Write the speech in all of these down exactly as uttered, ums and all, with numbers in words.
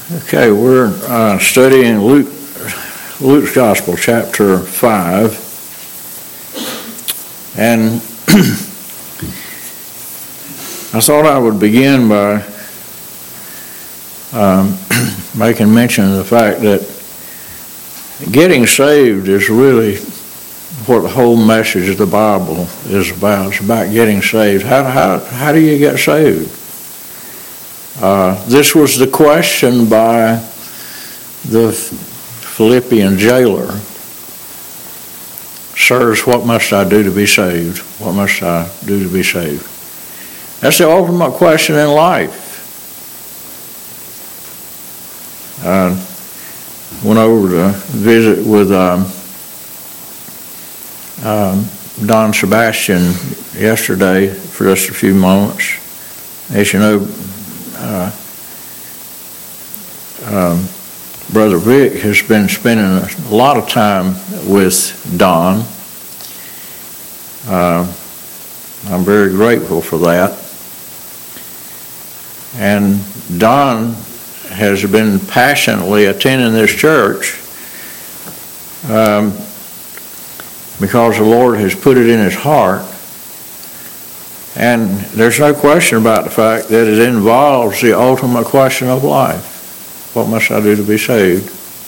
Okay, we're uh, studying Luke, Luke's Gospel, chapter five, and I thought I would begin by um, making mention of the fact that getting saved is really what the whole message of the Bible is about. It's about getting saved. How, how, how do you get saved? Uh, this was the question by the Philippian jailer. Sirs, what must I do to be saved? What must I do to be saved? That's the ultimate question in life. I went over to visit with um, um, Don Sebastian yesterday for just a few moments. As you know, Uh, um, Brother Vic has been spending a lot of time with Don. Uh, I'm very grateful for that. And Don has been passionately attending this church um, because the Lord has put it in his heart. And there's no question about the fact that it involves the ultimate question of life. What must I do to be saved?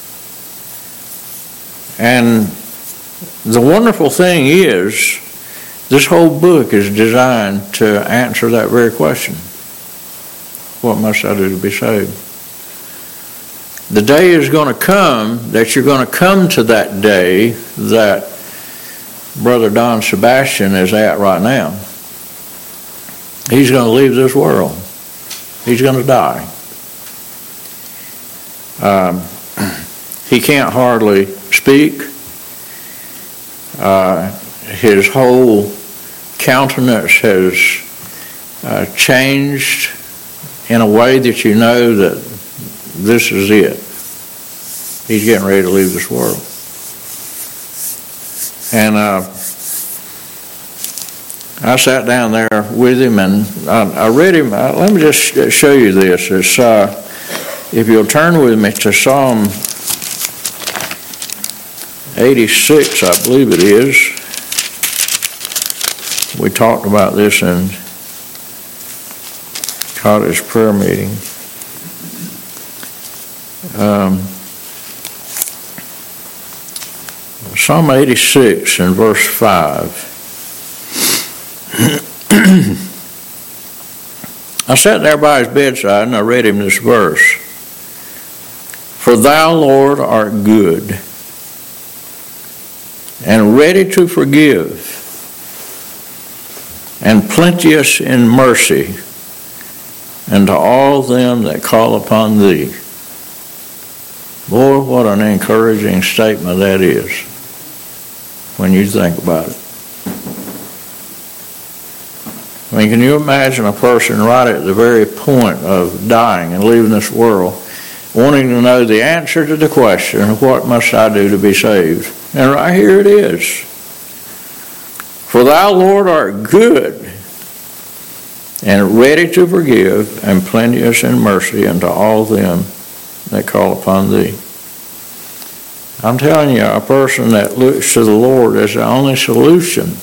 And the wonderful thing is, this whole book is designed to answer that very question. What must I do to be saved? The day is going to come that you're going to come to that day that Brother Don Sebastian is at right now. He's going to leave this world. He's going to die. Um, he can't hardly speak. Uh, his whole countenance has uh, changed in a way that you know that this is it. He's getting ready to leave this world. And uh, I sat down there with him, and I, I read him. Uh, let me just show you this. It's, uh, if you'll turn with me to Psalm eighty-six, I believe it is. We talked about this in cottage prayer meeting. Um, Psalm eighty-six and verse five. I sat there by his bedside and I read him this verse. For thou, Lord, art good and ready to forgive and plenteous in mercy unto all them that call upon thee. Lord, what an encouraging statement that is when you think about it. I mean, can you imagine a person right at the very point of dying and leaving this world, wanting to know the answer to the question, what must I do to be saved? And right here it is. For thou, Lord, art good and ready to forgive and plenteous in mercy unto all them that call upon thee. I'm telling you, a person that looks to the Lord as the only solution,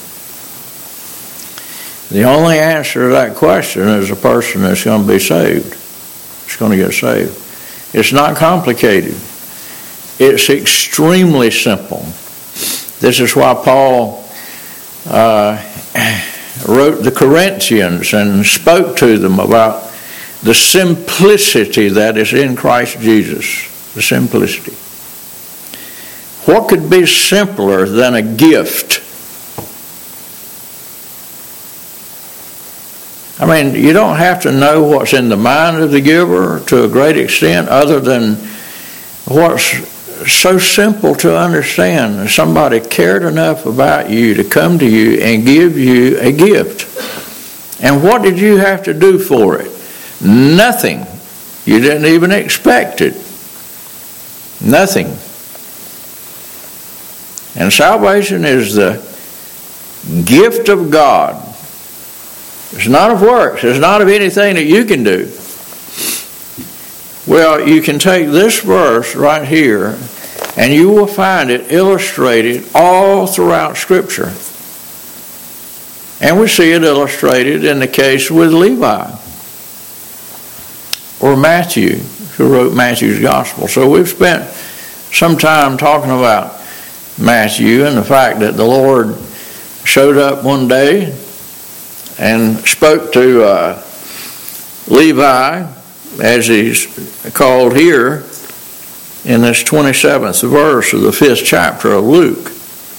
the only answer to that question is a person that's going to be saved. It's going to get saved. It's not complicated. It's extremely simple. This is why Paul uh, wrote the Corinthians and spoke to them about the simplicity that is in Christ Jesus. The simplicity. What could be simpler than a gift? I mean, you don't have to know what's in the mind of the giver to a great extent other than what's so simple to understand. Somebody cared enough about you to come to you and give you a gift. And what did you have to do for it? Nothing. You didn't even expect it. Nothing. And salvation is the gift of God. It's not of works. It's not of anything that you can do. Well, you can take this verse right here, and you will find it illustrated all throughout Scripture. And we see it illustrated in the case with Levi, or Matthew, who wrote Matthew's Gospel. So we've spent some time talking about Matthew and the fact that the Lord showed up one day and spoke to uh, Levi, as he's called here in this twenty-seventh verse of the fifth chapter of Luke.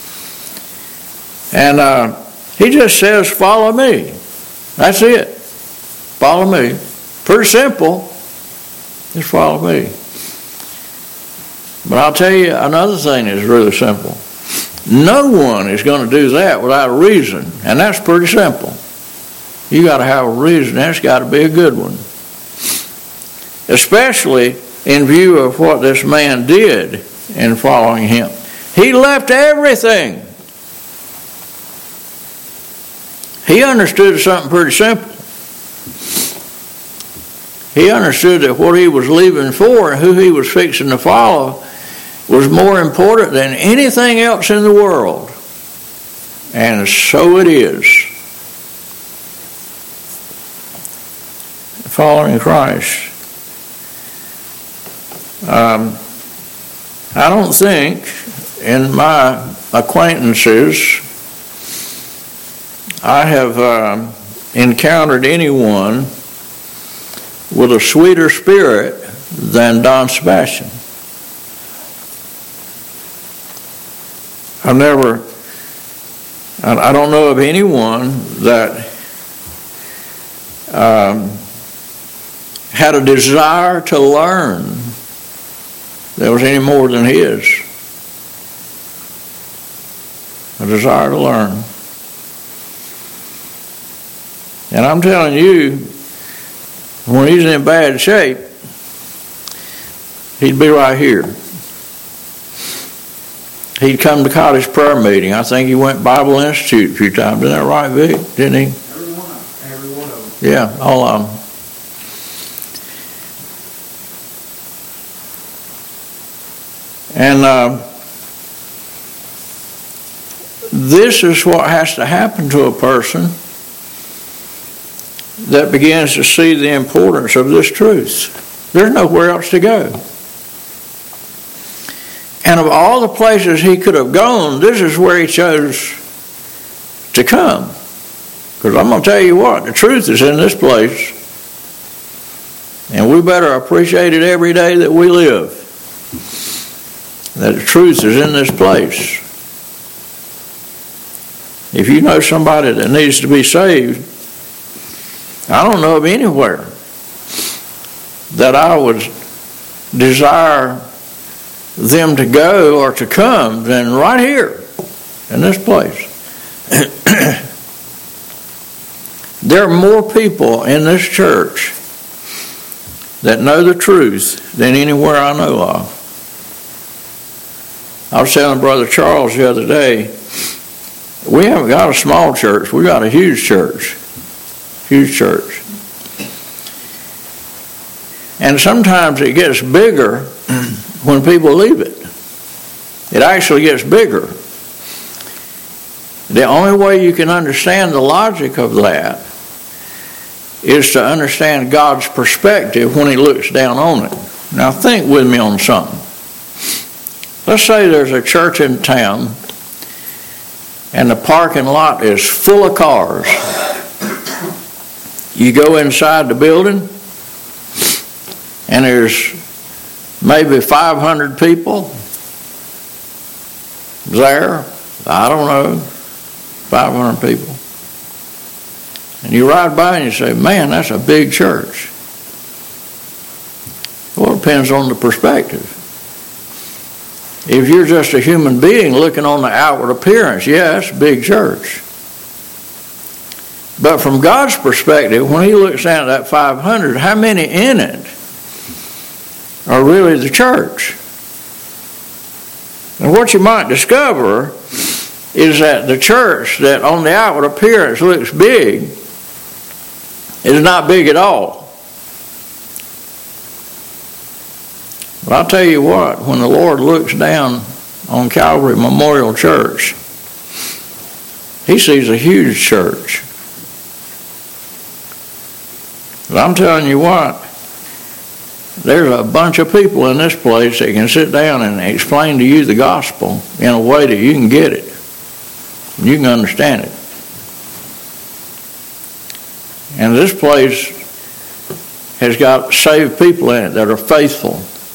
And uh, he just says, follow me. That's it. Follow me. Pretty simple. Just follow me. But I'll tell you another thing that's really simple. No one is going to do that without a reason, and that's pretty simple. You got to have a reason. That's got to be a good one. Especially in view of what this man did in following him. He left everything. He understood something pretty simple. He understood that what he was leaving for and who he was fixing to follow was more important than anything else in the world. And so it is. Following Christ. Um, I don't think in my acquaintances I have uh, encountered anyone with a sweeter spirit than Don Sebastian. I've never, I don't know of anyone that um, had a desire to learn that was any more than his. A desire to learn. And I'm telling you, when he's in bad shape, he'd be right here. He'd come to Cottage Prayer Meeting. I think he went Bible Institute a few times. Isn't that right, Vic? Didn't he? Every one of them. Every one of them. Yeah, all of them. And uh, this is what has to happen to a person that begins to see the importance of this truth. There's nowhere else to go. And of all the places he could have gone, this is where he chose to come. Because I'm going to tell you what, the truth is in this place. And we better appreciate it every day that we live. That the truth is in this place. If you know somebody that needs to be saved, I don't know of anywhere that I would desire them to go or to come than right here in this place. There are more people in this church that know the truth than anywhere I know of. I was telling Brother Charles the other day, we haven't got a small church, we got a huge church. Huge church. And sometimes it gets bigger when people leave it. It actually gets bigger. The only way you can understand the logic of that is to understand God's perspective when he looks down on it. Now think with me on something. Let's say there's a church in town and the parking lot is full of cars. You go inside the building and there's maybe five hundred people there. I don't know, five hundred people. And you ride by and you say, man, that's a big church. Well, it depends on the perspective. If you're just a human being looking on the outward appearance, yes, big church. But from God's perspective, when he looks down at that five hundred, how many in it are really the church? And what you might discover is that the church that on the outward appearance looks big is not big at all. But I'll tell you what, when the Lord looks down on Calvary Memorial Church, He sees a huge church. But I'm telling you what, there's a bunch of people in this place that can sit down and explain to you the gospel in a way that you can get it. You can understand it. And this place has got saved people in it that are faithful.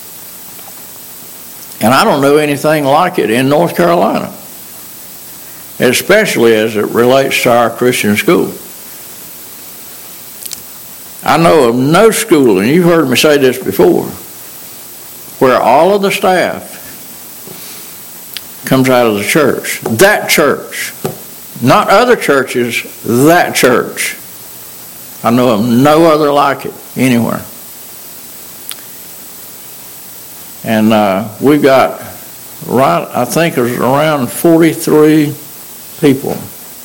And I don't know anything like it in North Carolina, especially as it relates to our Christian school. I know of no school, and you've heard me say this before, where all of the staff comes out of the church. That church. Not other churches, that church. I know of no other like it anywhere. And uh, we got, right, I think there's around forty-three people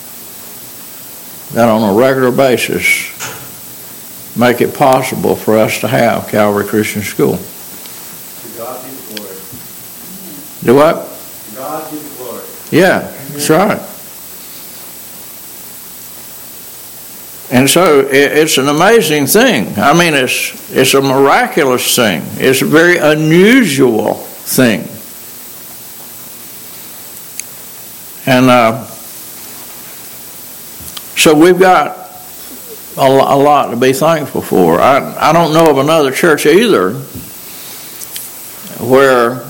that on a regular basis make it possible for us to have Calvary Christian School. To God be the glory. Do what? To God be the glory. Yeah, that's right. And so it, it's an amazing thing. I mean, it's it's a miraculous thing. It's a very unusual thing. And uh, so we've got a, a lot to be thankful for. I, I don't know of another church either where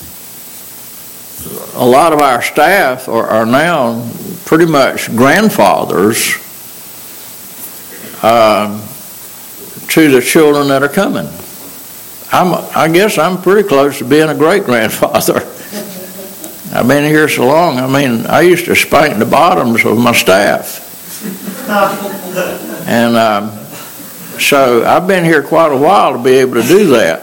a lot of our staff are, are now pretty much grandfathers uh, to the children that are coming. I'm, I guess I'm pretty close to being a great-grandfather. I've been here so long. I mean, I used to spank the bottoms of my staff. And um, so I've been here quite a while to be able to do that.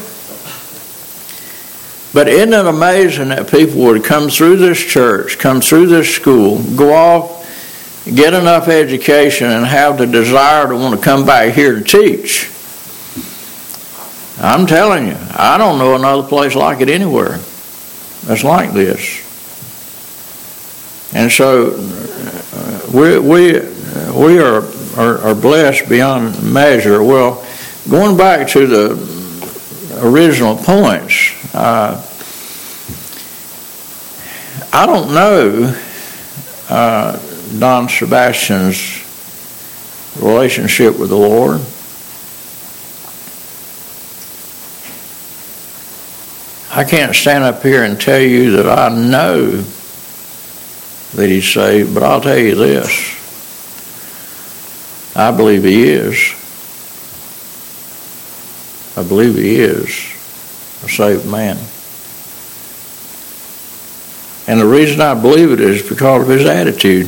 But isn't it amazing that people would come through this church, come through this school, go off, get enough education, and have the desire to want to come back here to teach? I'm telling you, I don't know another place like it anywhere that's like this. And so uh, we we we are, are are blessed beyond measure. Well, going back to the original points, uh, I don't know uh, Don Sebastian's relationship with the Lord. I can't stand up here and tell you that I know that he's saved, but I'll tell you this. I believe he is. I believe he is a saved man. And the reason I believe it is because of his attitude.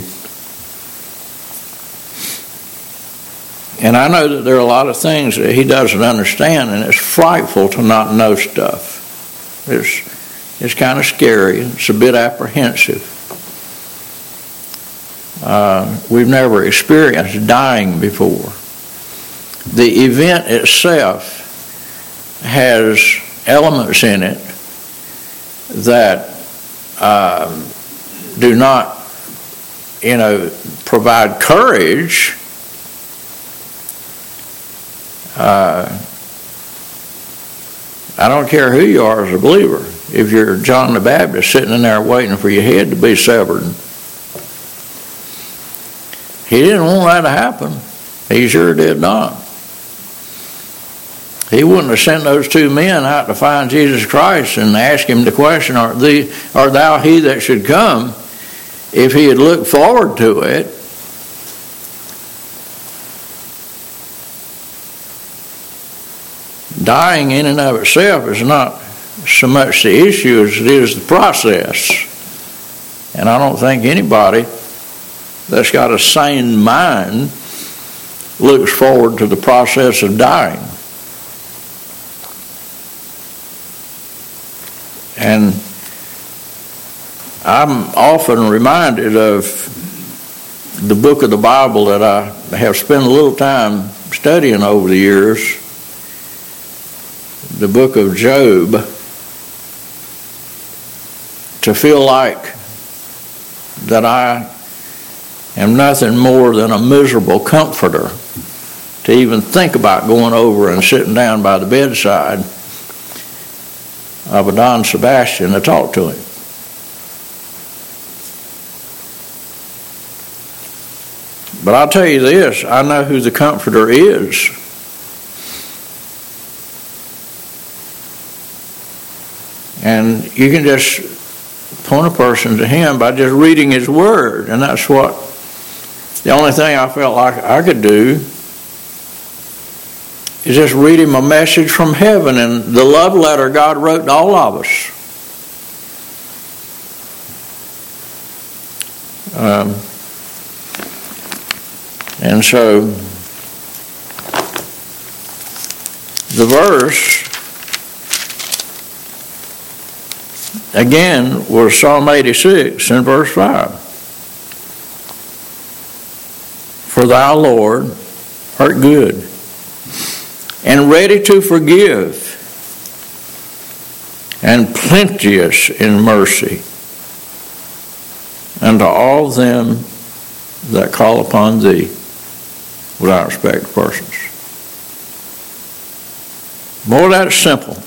And I know that there are a lot of things that he doesn't understand, and it's frightful to not know stuff. It's, it's kind of scary. It's a bit apprehensive. Uh, we've never experienced dying before. The event itself has elements in it that uh, do not, you know, provide courage. Uh, I don't care who you are as a believer. If you're John the Baptist sitting in there waiting for your head to be severed, he didn't want that to happen. He sure did not. He wouldn't have sent those two men out to find Jesus Christ and ask him the question, art, thee, art thou he that should come, if he had looked forward to it. Dying in and of itself is not so much the issue as it is the process. And I don't think anybody that's got a sane mind looks forward to the process of dying. And I'm often reminded of the book of the Bible that I have spent a little time studying over the years. the book of Job to feel like that I am nothing more than a miserable comforter, to even think about going over and sitting down by the bedside of a Don Sebastian to talk to him. But I'll tell you this, I know who the comforter is. And you can just point a person to him by just reading his word. And that's what, the only thing I felt like I could do is just read him a message from heaven and the love letter God wrote to all of us. Um, and so, the verse again was Psalm eighty-six in verse five. For thou, Lord, art good, and ready to forgive, and plenteous in mercy unto all them that call upon thee without respect of persons. Boy, that's simple.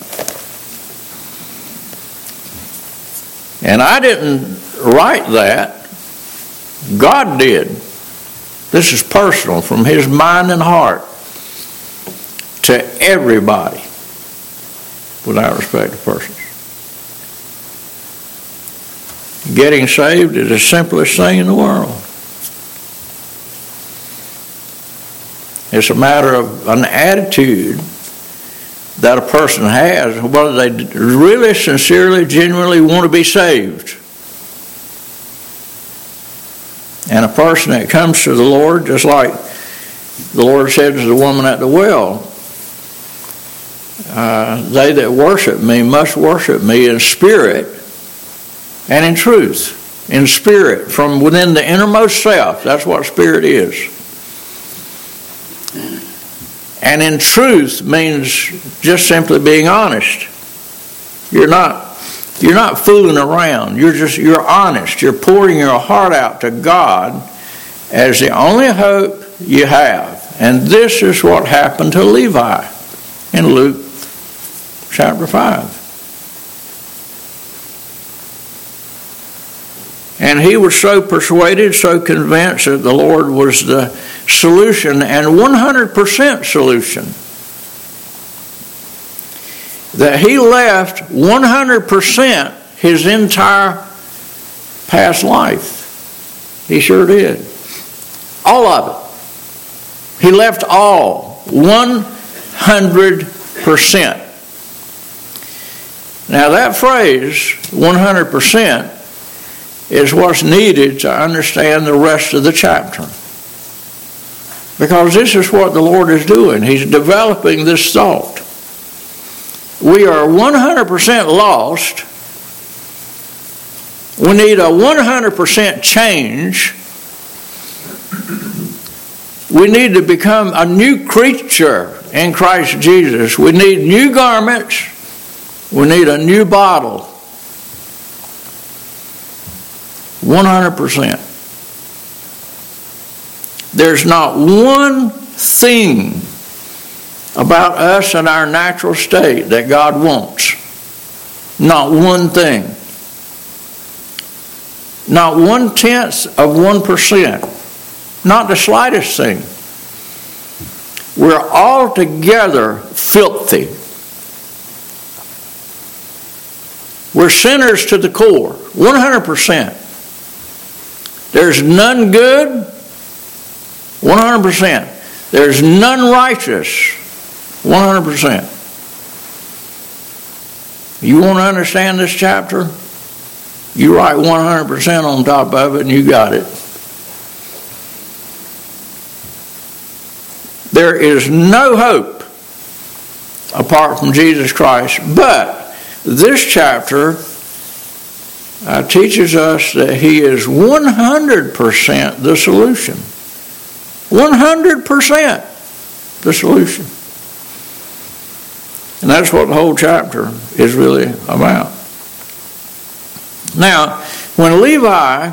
And I didn't write that. God did. This is personal, from his mind and heart to everybody without respect of persons. Getting saved is the simplest thing in the world. It's a matter of an attitude that a person has, whether they really, sincerely, genuinely want to be saved. And a person that comes to the Lord, just like the Lord said to the woman at the well, uh, they that worship me must worship me in spirit and in truth. In spirit, from within the innermost self. That's what spirit is. And in truth means just simply being honest. You're not, you're not fooling around. You're just, you're honest. You're pouring your heart out to God as the only hope you have. And this is what happened to Levi in Luke chapter five. And he was so persuaded, so convinced that the Lord was the solution, and one hundred percent solution, that he left one hundred percent his entire past life. He sure did. All of it. He left all. one hundred percent. Now that phrase, one hundred percent, is what's needed to understand the rest of the chapter. Because this is what the Lord is doing. He's developing this thought. We are one hundred percent lost. We need a one hundred percent change. We need to become a new creature in Christ Jesus. We need new garments. We need a new bottle. one hundred percent. There's not one thing about us and our natural state that God wants. Not one thing. Not one tenth of one percent. Not the slightest thing. We're altogether filthy. We're sinners to the core. one hundred percent. There's none good, one hundred percent. There's none righteous, one hundred percent. You want to understand this chapter? You write one hundred percent on top of it and you got it. There is no hope apart from Jesus Christ, but this chapter Uh, teaches us that he is one hundred percent the solution. one hundred percent the solution. And that's what the whole chapter is really about. Now, when Levi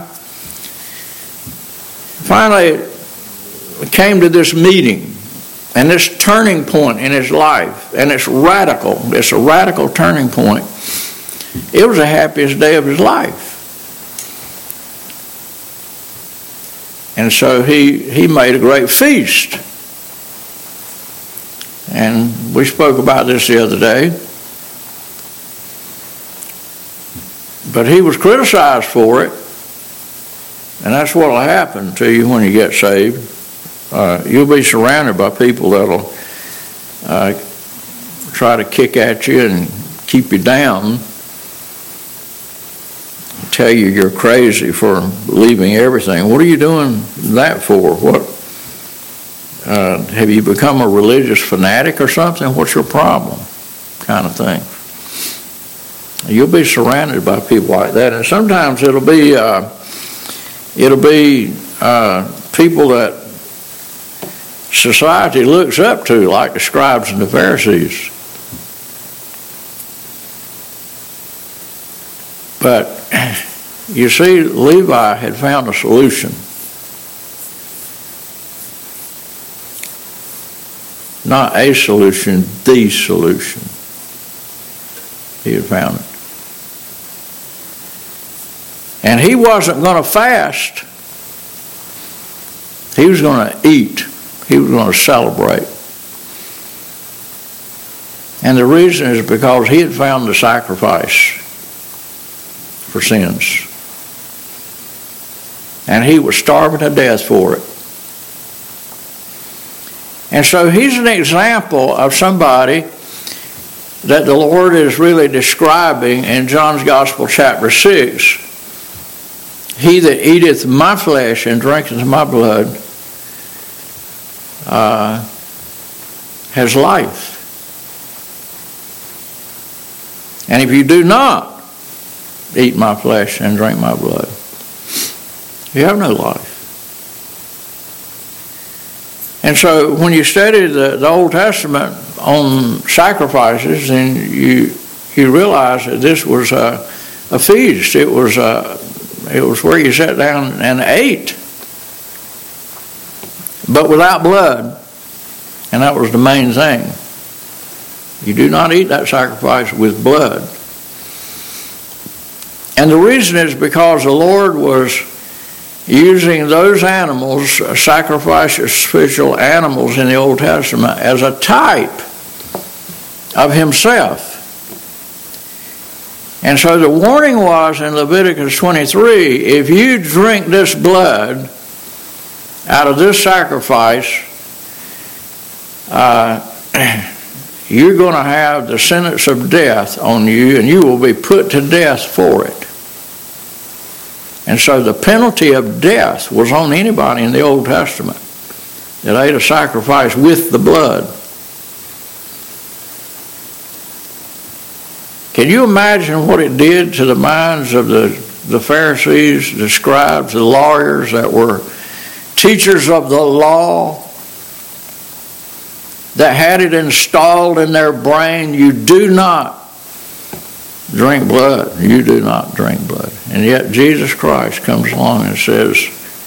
finally came to this meeting, and this turning point in his life, and it's radical, it's a radical turning point, it was the happiest day of his life. And so he, he made a great feast. And we spoke about this the other day. But he was criticized for it. And that's what will happen to you when you get saved. Uh, you'll be surrounded by people that'll uh, try to kick at you and keep you down, tell you you're crazy for leaving everything. What are you doing that for? What uh, have you become a religious fanatic or something? What's your problem? Kind of thing. You'll be surrounded by people like that, and sometimes it'll be uh, it'll be uh, people that society looks up to, like the scribes and the Pharisees. But you see, Levi had found a solution. Not a solution, the solution. He had found it. And he wasn't going to fast. He was going to eat. He was going to celebrate. And the reason is because he had found the sacrifice for sins. And he was starving to death for it. And so he's an example of somebody that the Lord is really describing in John's Gospel chapter six. He that eateth my flesh and drinketh my blood uh, has life. And if you do not eat my flesh and drink my blood, you have no life. And so when you study the, the Old Testament on sacrifices, then you you realize that this was a, a feast. It was a, it was where you sat down and ate, but without blood. And that was the main thing. You do not eat that sacrifice with blood. And the reason is because the Lord was using those animals, sacrificial animals in the Old Testament, as a type of himself. And so the warning was in Leviticus twenty-three, if you drink this blood out of this sacrifice, uh, you're going to have the sentence of death on you, and you will be put to death for it. And so the penalty of death was on anybody in the Old Testament that ate a sacrifice with the blood. Can you imagine what it did to the minds of the, the Pharisees, the scribes, the lawyers that were teachers of the law, that had it installed in their brain, you do not drink blood. You do not drink blood. And yet Jesus Christ comes along and says,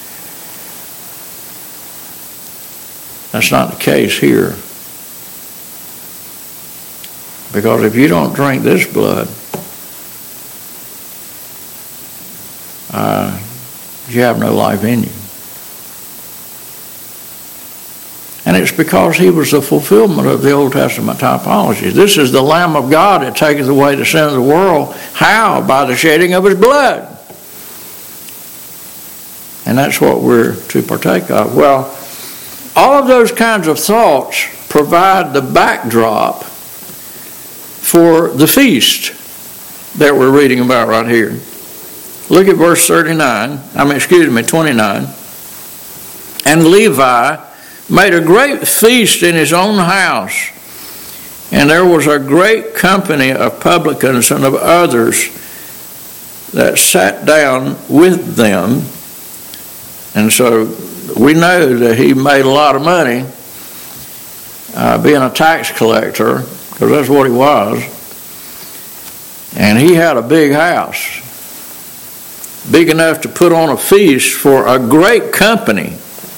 that's not the case here. Because if you don't drink this blood, uh, you have no life in you. And it's because he was the fulfillment of the Old Testament typology. This is the Lamb of God that taketh away the sin of the world. How? By the shedding of his blood. And that's what we're to partake of. Well, all of those kinds of thoughts provide the backdrop for the feast that we're reading about right here. Look at verse thirty-nine. I mean, excuse me, twenty-nine. And Levi made a great feast in his own house, and there was a great company of publicans and of others that sat down with them. And so we know that he made a lot of money uh, being a tax collector, because that's what he was. And he had a big house, big enough to put on a feast for a great company.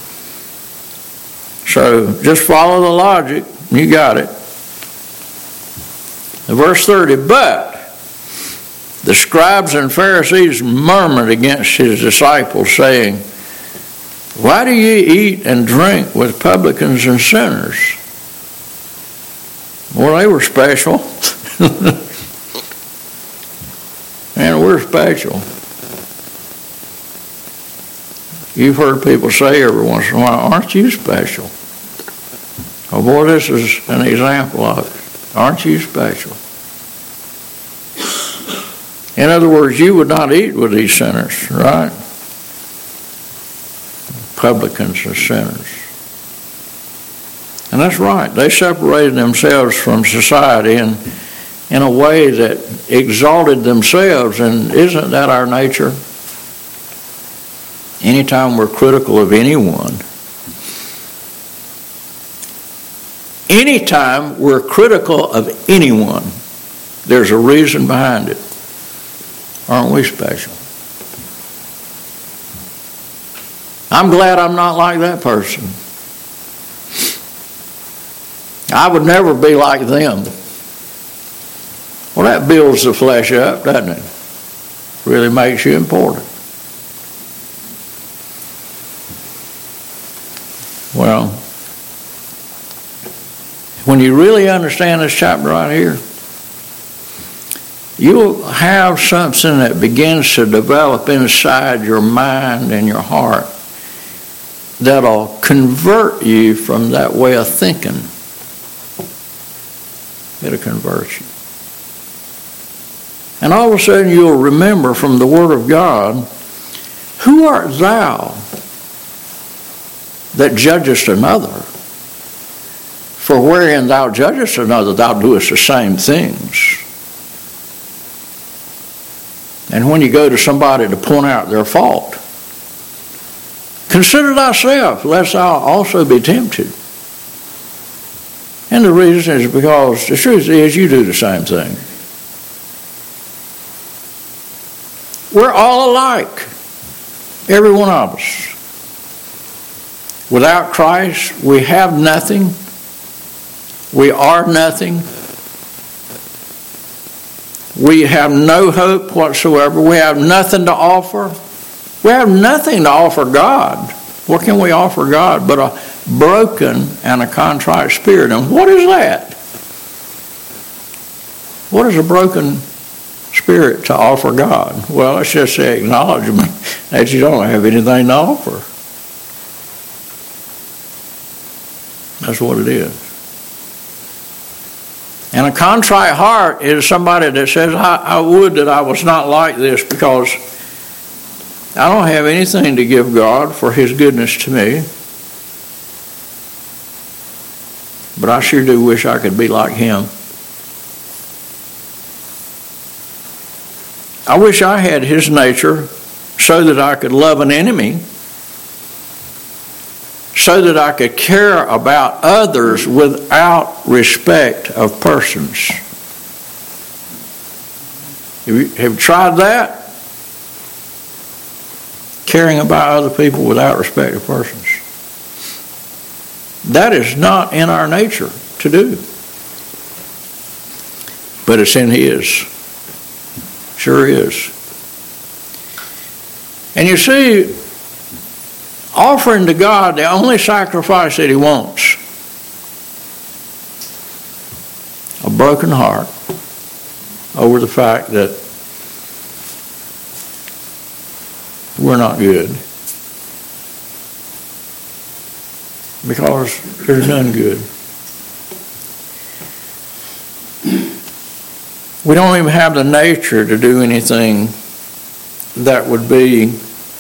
So just follow the logic, you got it. Verse thirty, but the scribes and Pharisees murmured against his disciples, saying, why do ye eat and drink with publicans and sinners? Well, they were special. And we're special. You've heard people say every once in a while, aren't you special? Oh boy, this is an example of it. Aren't you special? In other words, you would not eat with these sinners, right? Publicans and sinners. And that's right. They separated themselves from society in, in a way that exalted themselves. And isn't that our nature? Anytime we're critical of anyone, anytime we're critical of anyone, there's a reason behind it. Aren't we special? I'm glad I'm not like that person. I would never be like them. Well, that builds the flesh up, doesn't it? Really makes you important. Well, when you really understand this chapter right here, you'll have something that begins to develop inside your mind and your heart that'll convert you from that way of thinking. It'll convert you. And all of a sudden you'll remember from the Word of God, who art thou that judgest another? For wherein thou judgest another, thou doest the same things. And when you go to somebody to point out their fault, consider thyself, lest thou also be tempted. And the reason is because the truth is you do the same thing. We're all alike, every one of us. Without Christ, we have nothing. We are nothing. We have no hope whatsoever. We have nothing to offer. We have nothing to offer God. What can we offer God but a broken and a contrite spirit? And what is that? What is a broken spirit to offer God? Well, it's just the acknowledgement that you don't have anything to offer. That's what it is. And a contrite heart is somebody that says, I, I would that I was not like this, because I don't have anything to give God for His goodness to me. But I sure do wish I could be like Him. I wish I had His nature so that I could love an enemy, so that I could care about others without respect of persons. Have you, have you tried that? Caring about other people without respect of persons. That is not in our nature to do. But it's in His. Sure is. And you see, offering to God the only sacrifice that He wants, a broken heart over the fact that we're not good, because there's none good. We don't even have the nature to do anything that would be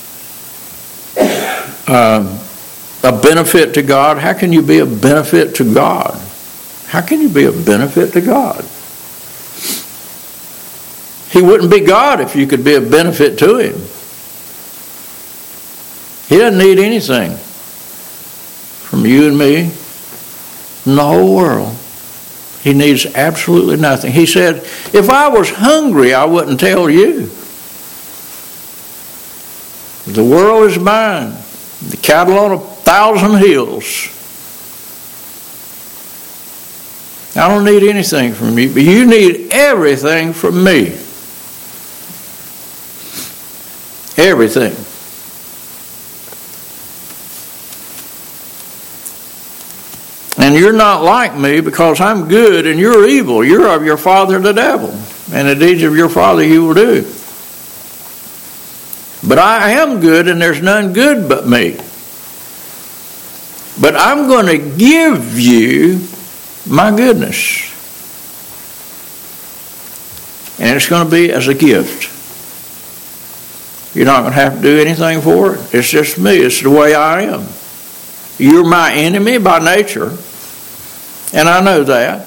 Um, a benefit to God. How can you be a benefit to God? How can you be a benefit to God? He wouldn't be God if you could be a benefit to Him. He doesn't need anything from you and me, from the whole world. He needs absolutely nothing. He said, if I was hungry, I wouldn't tell you. The world is mine, the cattle on a thousand hills. I don't need anything from you, but you need everything from me. Everything. And you're not like me because I'm good and you're evil. You're of your father the devil, and the deeds of your father you will do. But I am good and there's none good but me. But I'm going to give you my goodness. And it's going to be as a gift. You're not going to have to do anything for it. It's just me. It's the way I am. You're my enemy by nature. And I know that.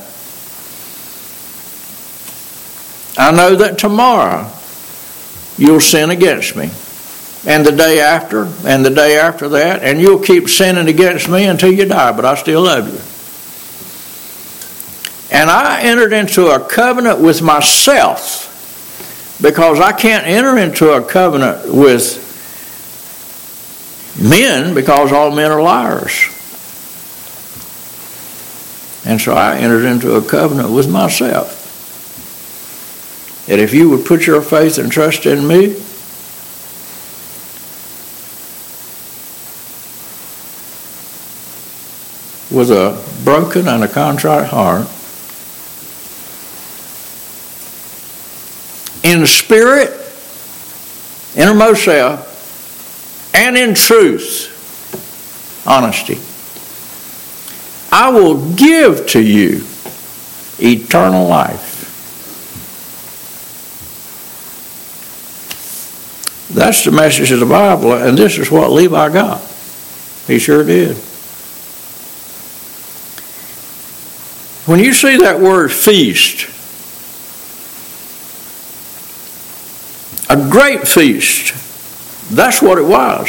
I know that tomorrow you'll sin against me. And the day after, and the day after that, and you'll keep sinning against me until you die, but I still love you. And I entered into a covenant with myself because I can't enter into a covenant with men because all men are liars. And so I entered into a covenant with myself. That if you would put your faith and trust in me, with a broken and a contrite heart, in the spirit, innermost self, and in truth, honesty, I will give to you eternal life. That's the message of the Bible, and this is what Levi got. He sure did. When you see that word feast, a great feast, that's what it was.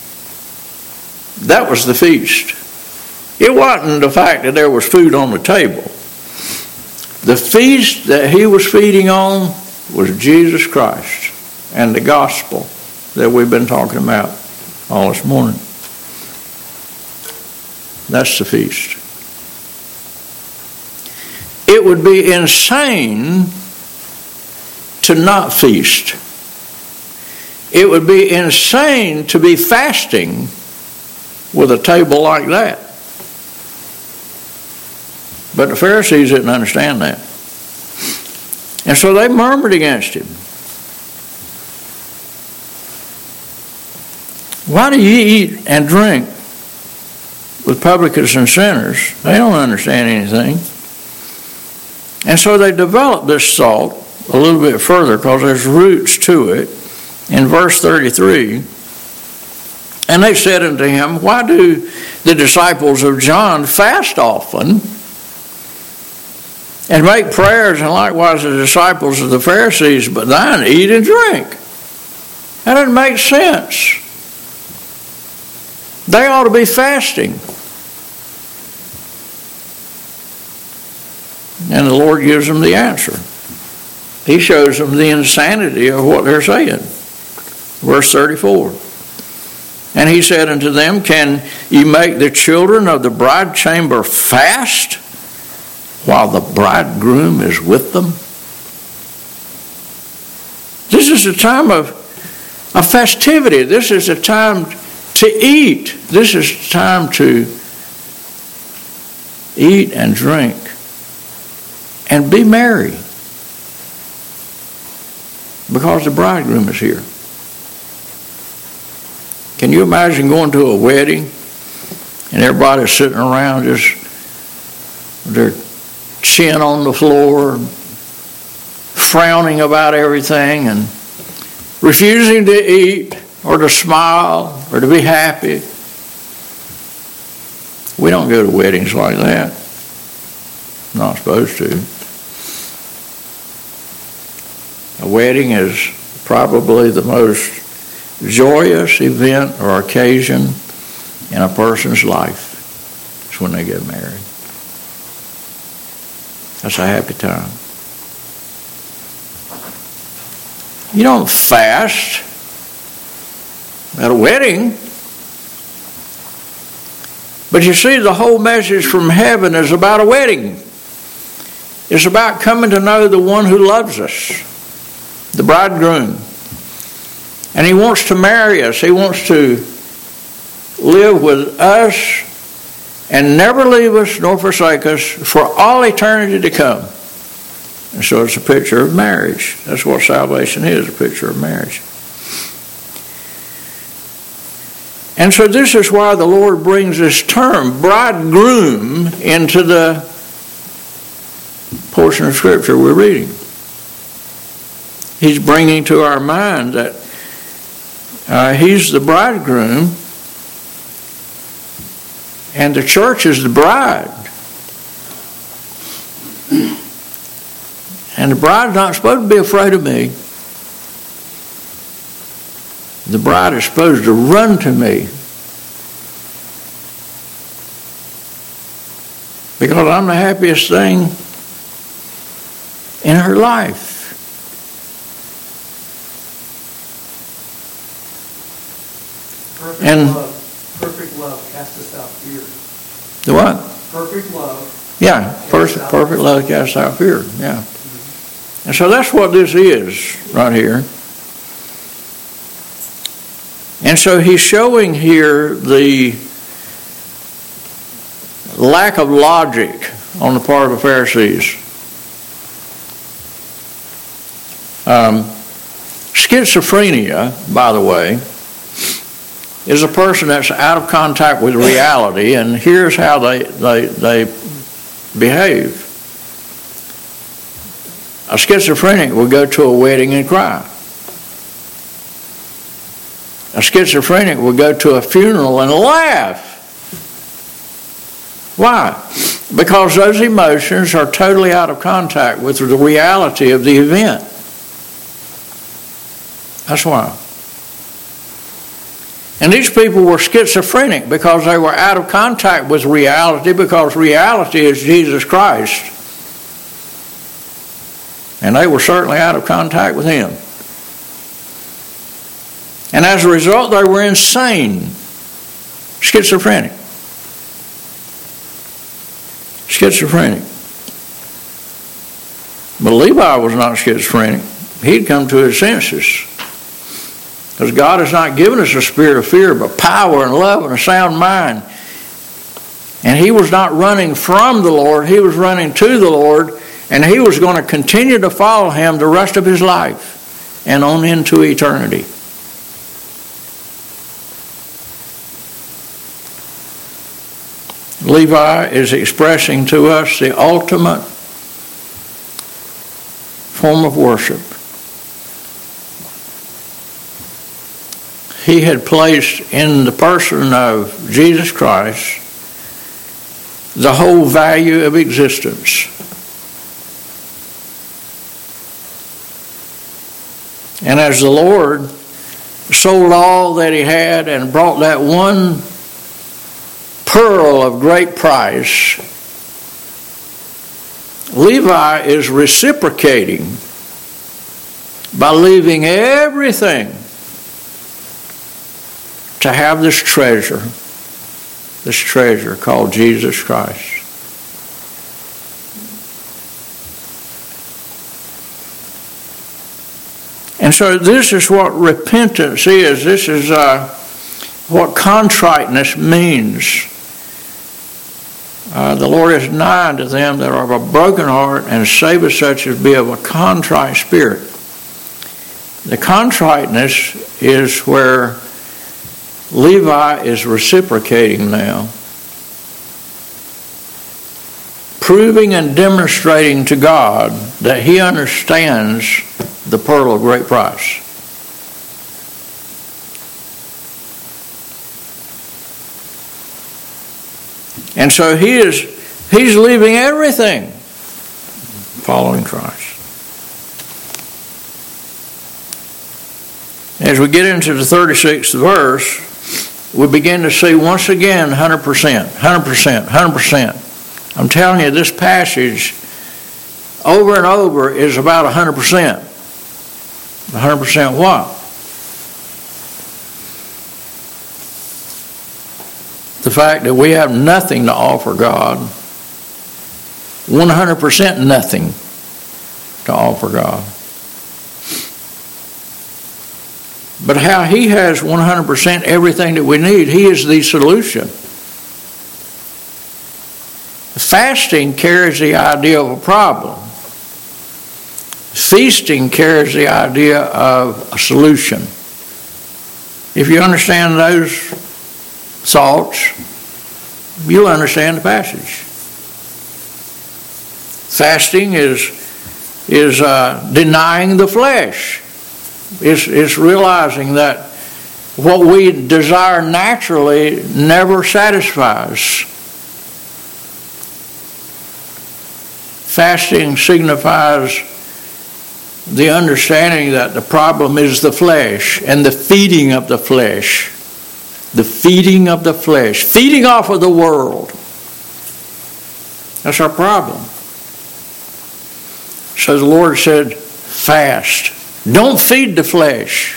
That was the feast. It wasn't the fact that there was food on the table. The feast that he was feeding on was Jesus Christ and the gospel that we've been talking about all this morning. That's the feast. It would be insane to not feast. It would be insane to be fasting with a table like that. But the Pharisees didn't understand that. And so they murmured against him. Why do you eat and drink with publicans and sinners? They don't understand anything. And so they developed this thought a little bit further because there's roots to it in verse thirty-three. And they said unto him, why do the disciples of John fast often and make prayers, and likewise the disciples of the Pharisees, but thine eat and drink? That doesn't make sense. They ought to be fasting. And the Lord gives them the answer. He shows them the insanity of what they're saying. Verse thirty-four. And he said unto them, can ye make the children of the bride chamber fast while the bridegroom is with them? This is a time of, of festivity. This is a time to eat. This is time to eat and drink and be merry because the bridegroom is here. Can you imagine going to a wedding and everybody's sitting around just with their chin on the floor, frowning about everything and refusing to eat or to smile or to be happy? We don't go to weddings like that. Not supposed to. A wedding is probably the most joyous event or occasion in a person's life. It's when they get married. That's a happy time. You don't fast at a wedding. But you see, the whole message from heaven is about a wedding. It's about coming to know the one who loves us, the bridegroom. And he wants to marry us. He wants to live with us and never leave us nor forsake us for all eternity to come. And so it's a picture of marriage. That's what salvation is, a picture of marriage. And so this is why the Lord brings this term, bridegroom, into the portion of Scripture we're reading. He's bringing to our mind that uh, He's the bridegroom and the church is the bride. And the bride's not supposed to be afraid of me. The bride is supposed to run to me because I'm the happiest thing in her life. Perfect And love, perfect love casteth out fear. The what? Perfect love. Yeah, first, perfect love casts out fear. Yeah. And so that's what this is right here. And so he's showing here the lack of logic on the part of the Pharisees. Um, schizophrenia, by the way, is a person that's out of contact with reality, and here's how they, they, they behave. A schizophrenic will go to a wedding and cry. A schizophrenic will go to a funeral and laugh. Why? Because those emotions are totally out of contact with the reality of the event. That's why. And these people were schizophrenic because they were out of contact with reality, because reality is Jesus Christ. And they were certainly out of contact with Him. And as a result, they were insane. Schizophrenic. Schizophrenic. But Levi was not schizophrenic. He'd come to his senses. Because God has not given us a spirit of fear, but power and love and a sound mind. And he was not running from the Lord. He was running to the Lord. And he was going to continue to follow Him the rest of his life and on into eternity. Levi is expressing to us the ultimate form of worship. He had placed in the person of Jesus Christ the whole value of existence. And as the Lord sold all that He had and brought that one pearl of great price, Levi is reciprocating by leaving everything to have this treasure, this treasure called Jesus Christ. And so this is what repentance is. This is uh, what contriteness means. Uh, the Lord is nigh unto them that are of a broken heart, and saveth such as be of a contrite spirit. The contriteness is where Levi is reciprocating now, proving and demonstrating to God that he understands the pearl of great price. And so he is he's leaving everything following Christ. As we get into the thirty-sixth verse, we begin to see once again one hundred percent, one hundred percent, one hundred percent. I'm telling you, this passage over and over is about one hundred percent. one hundred percent what? The fact that we have nothing to offer God. one hundred percent nothing to offer God. But how He has one hundred percent everything that we need, He is the solution. Fasting carries the idea of a problem. Feasting carries the idea of a solution. If you understand those thoughts, you'll understand the passage. Fasting is, is uh, denying the flesh. It's, it's realizing that what we desire naturally never satisfies. Fasting signifies the understanding that the problem is the flesh and the feeding of the flesh. The feeding of the flesh. Feeding off of the world. That's our problem. So the Lord said, fast. Don't feed the flesh.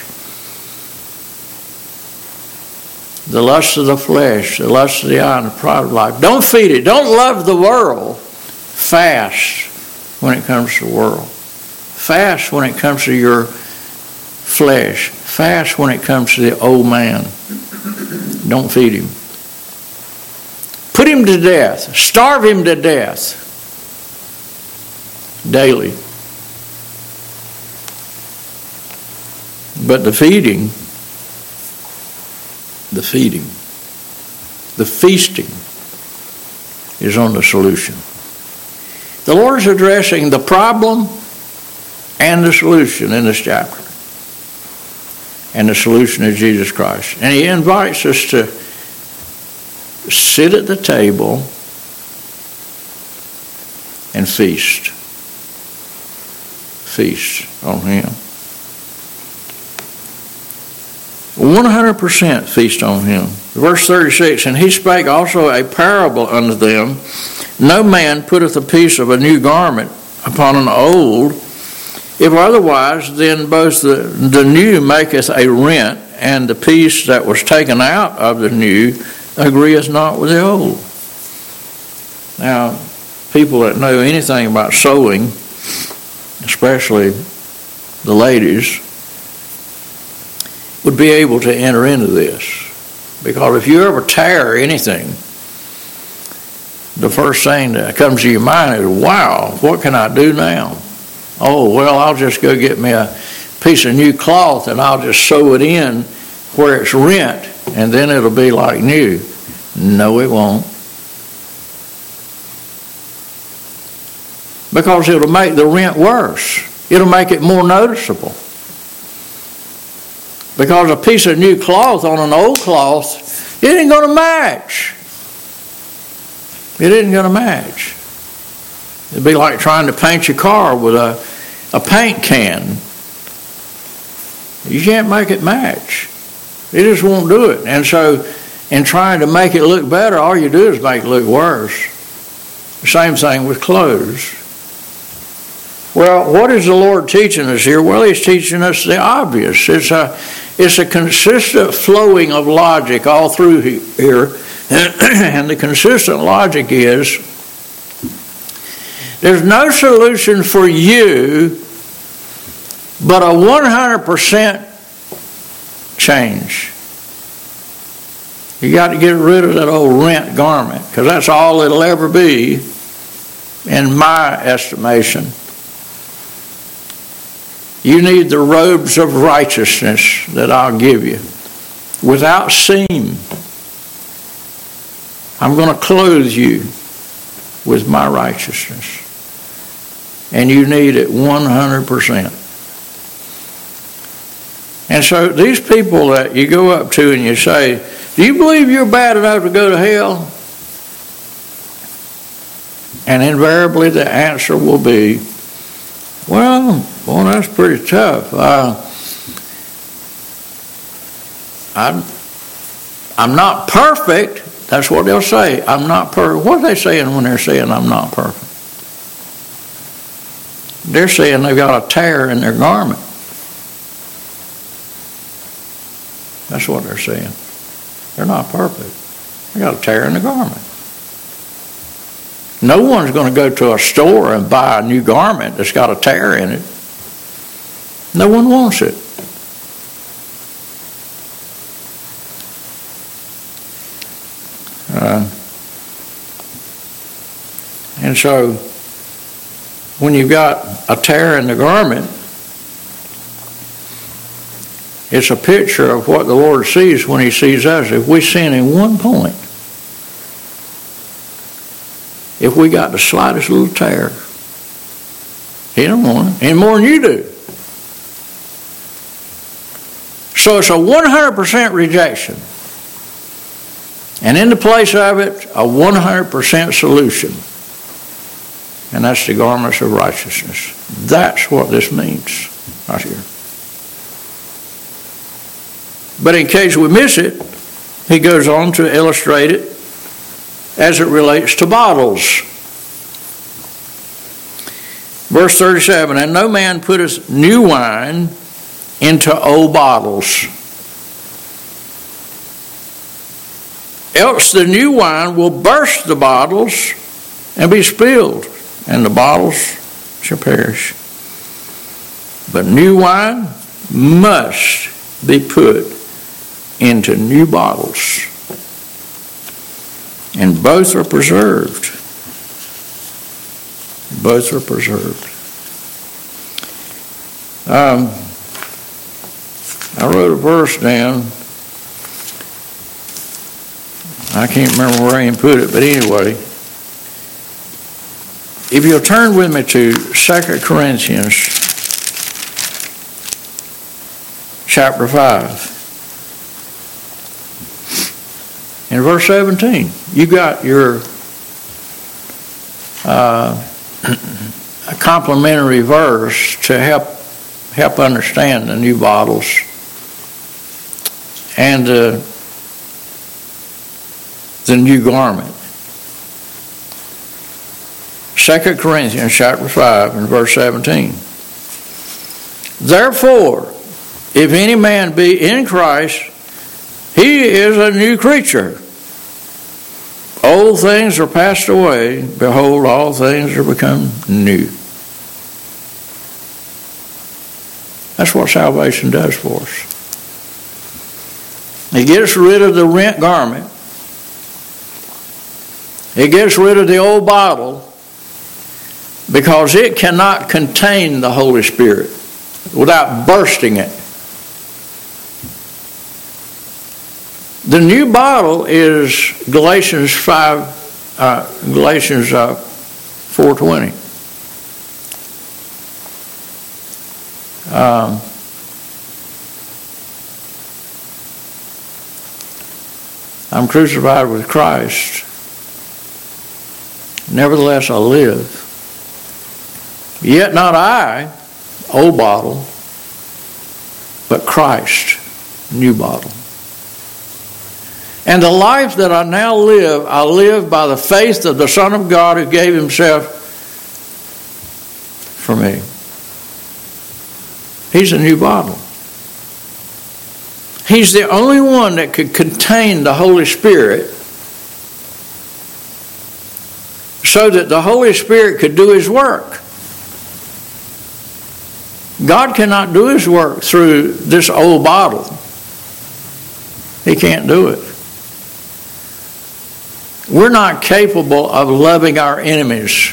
The lust of the flesh, the lust of the eye, and the pride of life. Don't feed it. Don't love the world. Fast when it comes to the world. Fast when it comes to your flesh. Fast when it comes to the old man. Don't feed him. Put him to death. Starve him to death. Daily. But the feeding, the feeding, the feasting is on the solution. The Lord is addressing the problem and the solution in this chapter. And the solution is Jesus Christ. And He invites us to sit at the table and feast. Feast on Him. one hundred percent feast on Him. Verse thirty-six, and He spake also a parable unto them. No man putteth a piece of a new garment upon an old. If otherwise, then both the, the new maketh a rent, and the piece that was taken out of the new agreeth not with the old. Now, people that know anything about sewing, especially the ladies, would be able to enter into this. Because if you ever tear anything, the first thing that comes to your mind is, wow, what can I do now? Oh, well, I'll just go get me a piece of new cloth and I'll just sew it in where it's rent, and then it'll be like new. No, it won't. Because it'll make the rent worse. It'll make it more noticeable. Because a piece of new cloth on an old cloth, it ain't going to match. It isn't going to match. It'd be like trying to paint your car with a, a paint can. You can't make it match. It just won't do it. And so, in trying to make it look better, all you do is make it look worse. The same thing with clothes. Well, what is the Lord teaching us here? Well, He's teaching us the obvious. It's a, it's a consistent flowing of logic all through here. And the consistent logic is, there's no solution for you but a one hundred percent change. You got to get rid of that old rent garment, because that's all it'll ever be, in my estimation. You need the robes of righteousness that I'll give you, without seam. I'm going to clothe you with my righteousness. And you need it one hundred percent. And so these people that you go up to and you say, do you believe you're bad enough to go to hell? And invariably the answer will be, well, boy, that's pretty tough. Uh, I'm, I'm not perfect. That's what they'll say. I'm not perfect. What are they saying when they're saying I'm not perfect? They're saying they've got a tear in their garment. That's what they're saying. They're not perfect. They got a tear in the garment. No one's going to go to a store and buy a new garment that's got a tear in it. No one wants it. Uh, and so, when you've got a tear in the garment, it's a picture of what the Lord sees when He sees us. If we sin in one point, if we got the slightest little tear, He don't want it any more than you do. So it's a one hundred percent rejection. And in the place of it, a one hundred percent solution. And that's the garments of righteousness. That's what this means right here. But in case we miss it, he goes on to illustrate it as it relates to bottles. Verse thirty-seven, and no man putteth new wine into old bottles, else the new wine will burst the bottles and be spilled, and the bottles shall perish. But new wine must be put into new bottles, and both are preserved. Both are preserved. Um, I wrote a verse down. I can't remember where I put it, but anyway, if you'll turn with me to Second Corinthians chapter five. In verse seventeen, you got your uh, a complementary verse to help help understand the new bottles and uh, the new garment. Second Corinthians chapter five and verse seventeen. Therefore, if any man be in Christ, he is a new creature. Old things are passed away. Behold, all things are become new. That's what salvation does for us. It gets rid of the rent garment. It gets rid of the old bottle because it cannot contain the Holy Spirit without bursting it. The new bottle is Galatians five, uh, Galatians uh, four twenty. Um, I'm crucified with Christ. Nevertheless, I live. Yet not I, old bottle, but Christ, new bottle. And the life that I now live, I live by the faith of the Son of God who gave himself for me. He's a new bottle. He's the only one that could contain the Holy Spirit so that the Holy Spirit could do his work. God cannot do his work through this old bottle. He can't do it. We're not capable of loving our enemies.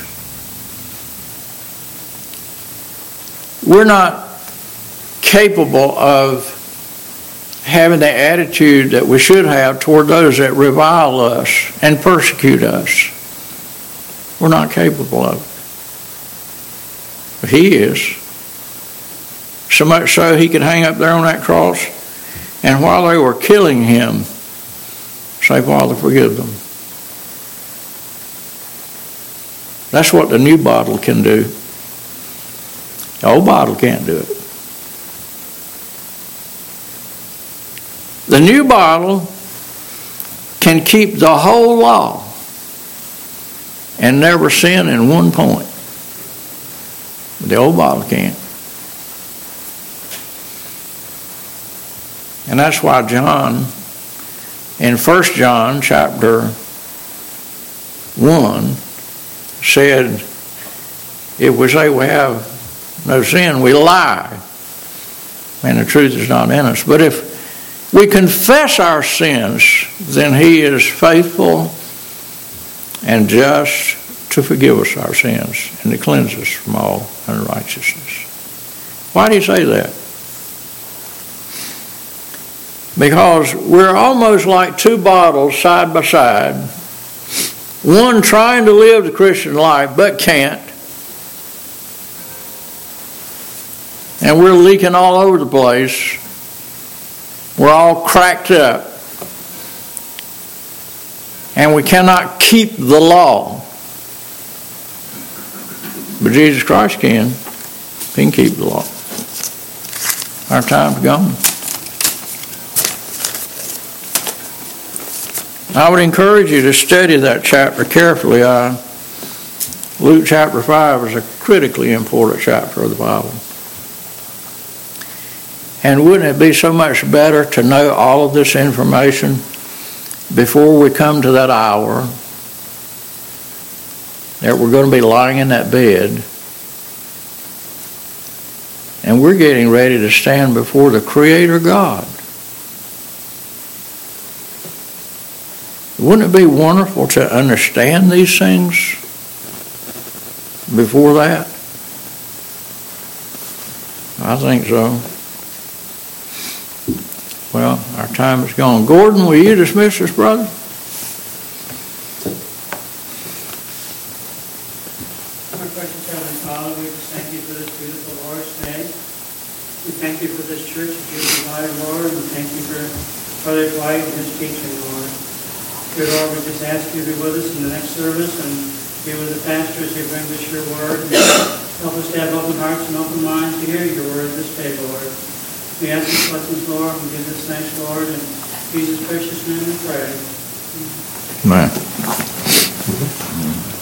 We're not capable of having the attitude that we should have toward those that revile us and persecute us. We're not capable of it. But he is. So much so he could hang up there on that cross, and while they were killing him, say, Father, forgive them. That's what the new bottle can do. The old bottle can't do it. The new bottle can keep the whole law and never sin in one point. But the old bottle can't. And that's why John, in First John chapter one, said, if we say we have no sin, we lie, and the truth is not in us. But if we confess our sins, then he is faithful and just to forgive us our sins and to cleanse us from all unrighteousness. Why do you say that? Because we're almost like two bottles side by side, one trying to live the Christian life but can't, and we're leaking all over the place. We're all cracked up, and we cannot keep the law. But Jesus Christ can. He can keep the law. Our time's gone. I would encourage you to study that chapter carefully. Uh, Luke chapter five is a critically important chapter of the Bible. And wouldn't it be so much better to know all of this information before we come to that hour that we're going to be lying in that bed and we're getting ready to stand before the Creator God? Wouldn't it be wonderful to understand these things before that? I think so. Well, our time is gone. Gordon, will you dismiss us, brother? Our precious Heavenly Father, we just thank you for this beautiful Lord's Day. We thank you for this church that you provided, Lord, and we thank you for Brother Dwight and his teaching, Lord. Dear Lord, we just ask you to be with us in the next service and be with the pastor as he brings us your word. Help us to have open hearts and open minds to hear your word this day, Lord. We ask these blessings, Lord, and give this thanks, Lord, in Jesus' precious name we pray. Amen.